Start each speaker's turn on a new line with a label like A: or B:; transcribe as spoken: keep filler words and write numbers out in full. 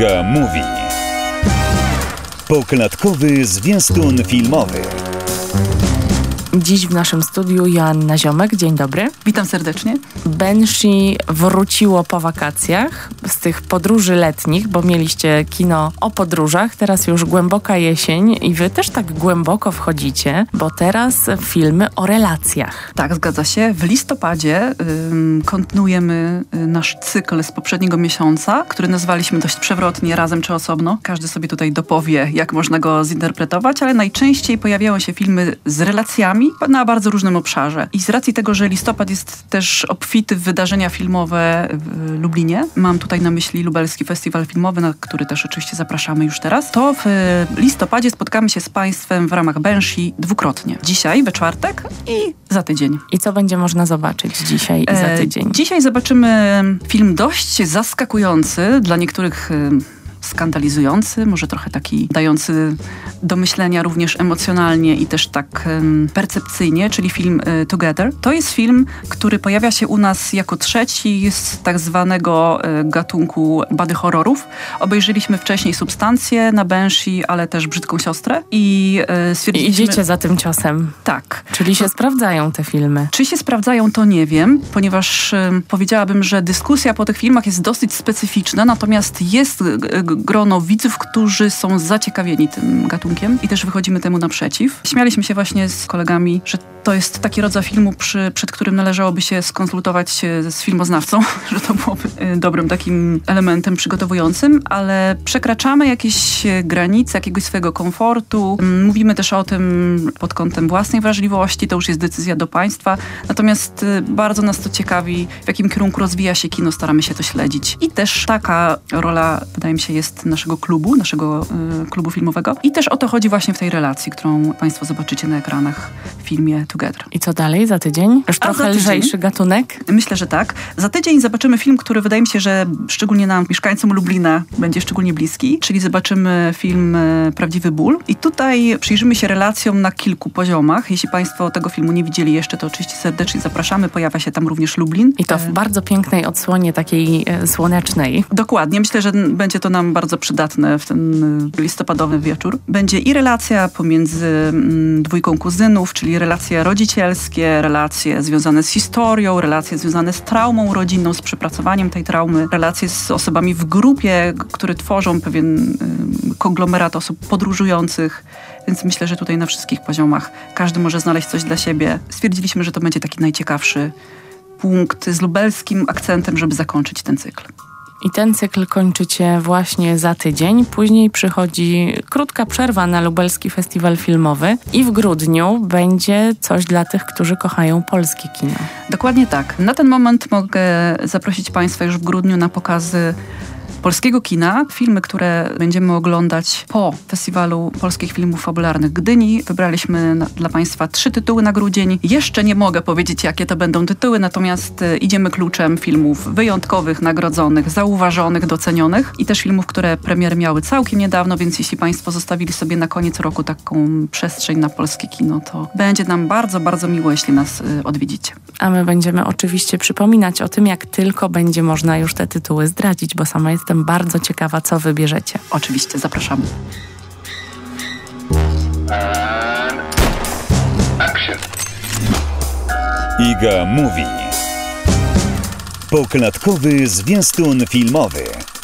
A: Iga Mówi. Poklatkowy zwiastun filmowy.
B: Dziś w naszym studiu Joanna Ziomek. Dzień dobry.
C: Witam serdecznie.
B: Banshee wróciło po wakacjach z tych podróży letnich, bo mieliście kino o podróżach. Teraz już głęboka jesień i wy też tak głęboko wchodzicie, bo teraz filmy o relacjach.
C: Tak, zgadza się. W listopadzie ym, kontynuujemy y, nasz cykl z poprzedniego miesiąca, który nazwaliśmy dość przewrotnie Razem czy Osobno. Każdy sobie tutaj dopowie, jak można go zinterpretować, ale najczęściej pojawiają się filmy z relacjami na bardzo różnym obszarze. I z racji tego, że listopad jest też obfity w wydarzenia filmowe w Lublinie, mam tutaj na myśli Lubelski Festiwal Filmowy, na który też oczywiście zapraszamy już teraz, to w listopadzie spotkamy się z Państwem w ramach Banshee dwukrotnie. Dzisiaj, we czwartek i za tydzień.
B: I co będzie można zobaczyć dzisiaj i za tydzień?
C: E, dzisiaj zobaczymy film dość zaskakujący, dla niektórych e, skandalizujący, może trochę taki dający do myślenia również emocjonalnie i też tak um, percepcyjnie, czyli film y, Together. To jest film, który pojawia się u nas jako trzeci z tak zwanego y, gatunku body horrorów. Obejrzeliśmy wcześniej Substancję na Banshee, ale też Brzydką siostrę i y, stwierdziliśmy...
B: I idziecie za tym ciosem.
C: Tak.
B: Czyli się to... sprawdzają te filmy.
C: Czy się sprawdzają, to nie wiem, ponieważ y, powiedziałabym, że dyskusja po tych filmach jest dosyć specyficzna, natomiast jest y, grono widzów, którzy są zaciekawieni tym gatunkiem i też wychodzimy temu naprzeciw. Śmialiśmy się właśnie z kolegami, że to jest taki rodzaj filmu, przy, przed którym należałoby się skonsultować z filmoznawcą, że to byłoby dobrym takim elementem przygotowującym, ale przekraczamy jakieś granice jakiegoś swojego komfortu. Mówimy też o tym pod kątem własnej wrażliwości, to już jest decyzja do państwa. Natomiast bardzo nas to ciekawi, w jakim kierunku rozwija się kino, staramy się to śledzić. I też taka rola, wydaje mi się, jest naszego klubu, naszego y, klubu filmowego. I też o to chodzi właśnie w tej relacji, którą Państwo zobaczycie na ekranach w filmie Together.
B: I co dalej za tydzień? Już
C: A
B: trochę
C: tydzień,
B: lżejszy gatunek?
C: Myślę, że tak. Za tydzień zobaczymy film, który wydaje mi się, że szczególnie nam, mieszkańcom Lublina, będzie szczególnie bliski, czyli zobaczymy film y, Prawdziwy ból. I tutaj przyjrzymy się relacjom na kilku poziomach. Jeśli Państwo tego filmu nie widzieli jeszcze, to oczywiście serdecznie zapraszamy. Pojawia się tam również Lublin.
B: I to w bardzo pięknej odsłonie, takiej y, słonecznej.
C: Dokładnie. Myślę, że będzie to nam bardzo przydatne w ten listopadowy wieczór. Będzie i relacja pomiędzy mm, dwójką kuzynów, czyli relacje rodzicielskie, relacje związane z historią, relacje związane z traumą rodzinną, z przepracowaniem tej traumy, relacje z osobami w grupie, które tworzą pewien y, konglomerat osób podróżujących. Więc myślę, że tutaj na wszystkich poziomach każdy może znaleźć coś dla siebie. Stwierdziliśmy, że to będzie taki najciekawszy punkt z lubelskim akcentem, żeby zakończyć ten cykl.
B: I ten cykl kończycie właśnie za tydzień. Później przychodzi krótka przerwa na Lubelski Festiwal Filmowy i w grudniu będzie coś dla tych, którzy kochają polskie kino.
C: Dokładnie tak. Na ten moment mogę zaprosić Państwa już w grudniu na pokazy polskiego kina. Filmy, które będziemy oglądać po Festiwalu Polskich Filmów Fabularnych Gdyni. Wybraliśmy na, dla Państwa trzy tytuły na grudzień. Jeszcze nie mogę powiedzieć, jakie to będą tytuły, natomiast y, idziemy kluczem filmów wyjątkowych, nagrodzonych, zauważonych, docenionych i też filmów, które premiery miały całkiem niedawno, więc jeśli Państwo zostawili sobie na koniec roku taką przestrzeń na polskie kino, to będzie nam bardzo, bardzo miło, jeśli nas y, odwiedzicie.
B: A my będziemy oczywiście przypominać o tym, jak tylko będzie można już te tytuły zdradzić, bo sama jestem bardzo ciekawa, co wybierzecie.
C: Oczywiście, zapraszamy.
A: Iga Mówi. Poklatkowy zwiastun filmowy.